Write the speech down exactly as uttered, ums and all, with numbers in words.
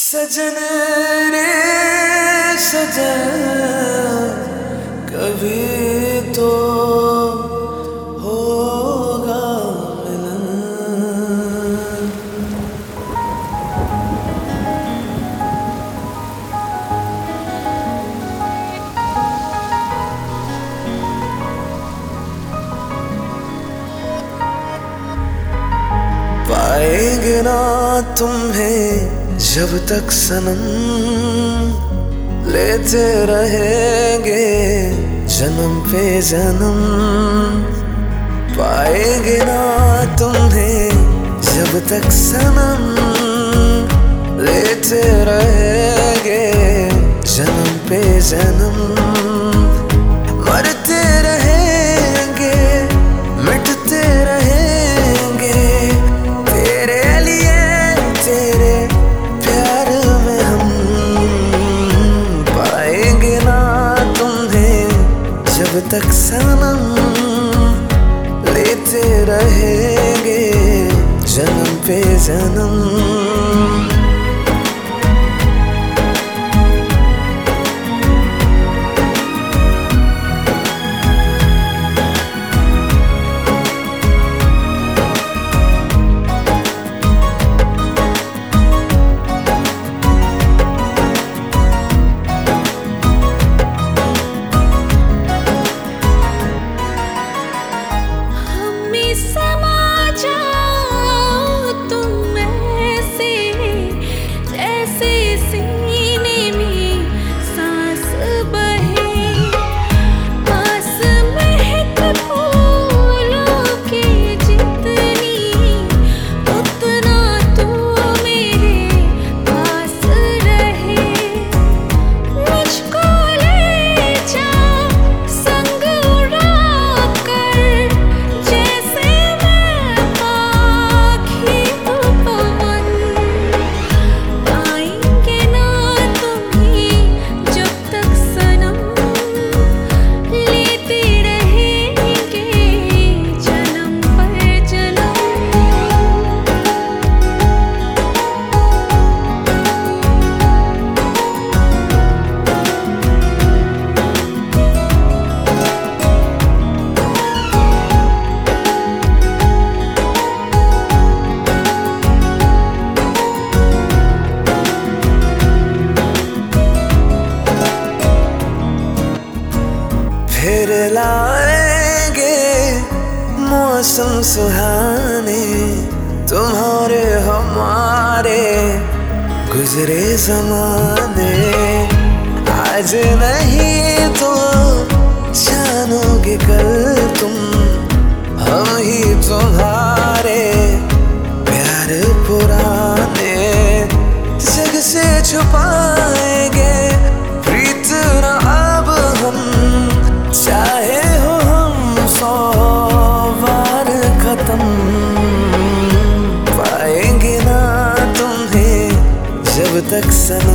सजन रे सजन, कभी तो होगा मिलन। पाएंगे ना तुम्हें जब तक सनम, लेते रहेंगे जन्म पे जन्म। पाएंगे ना तुम्हें जब तक सनम, लेते रहेंगे जन्म पे जन्म। मरते रहेंगे मिटते रहेंगे तेरे लिए, तेरे प्यार में हम। पाएंगे ना तुम्हें जब तक सनम, लेते रहेंगे जन्म पे जन्म। फिर लाएंगे मौसम सुहाने, तुम्हारे हमारे गुजरे ज़माने। आज नहीं तो जानोगे कल तुम, हम ही तुम्हारे प्यार पुराने। जग से छुपाएंगे प्रीत न अब हम, चाहे हो हम सौ बार खत्म। पाएंगे ना तुम्हें जब तक सनम,